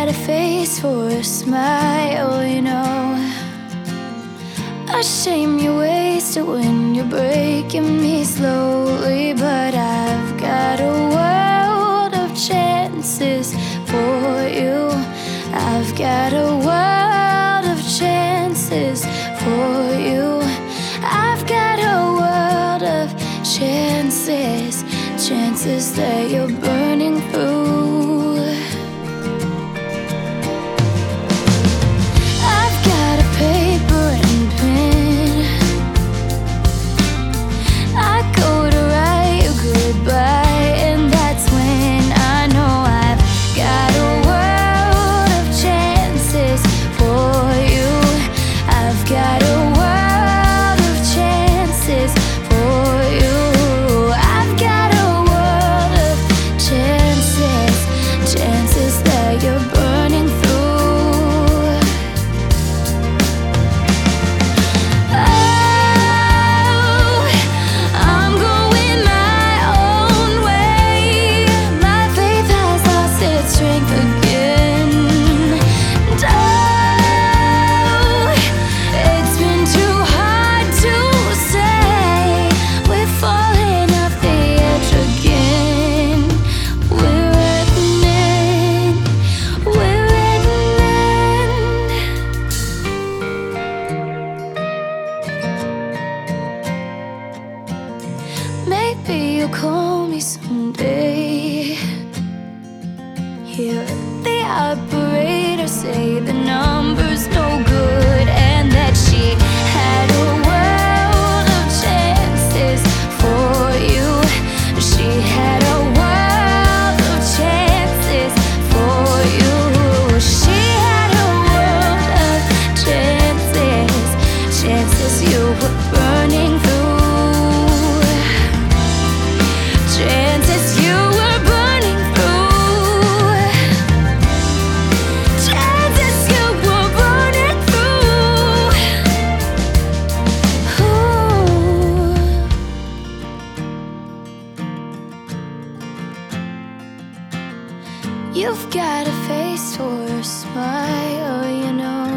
got a face for a smile, you know. A shame you waste it when you're breaking me slowly. But I've got a world of chances for you. I've got a world of chances for you. I've got a world of chances, chances that you're burning through. I've got a paper and pen. I go to write you goodbye, and that's when I know I've got a world of chances for you. I've got a world of chances for you. I've got a world of chances, chances that you're burning through. Oh, I'm going my own way. My faith has lost its strength again. And oh, it's been too hard to say. We're falling off the edge again. We're at an end. We're at an end. Maybe you'll call me someday. Hear the operator say the number's no good, and that she had a world of chances for you. She had a world of chances for you. She had a world of chances, chances you were burning through. Chances you were burning through. Chances you were burning through. Ooh. You've got a face for a smile, you know.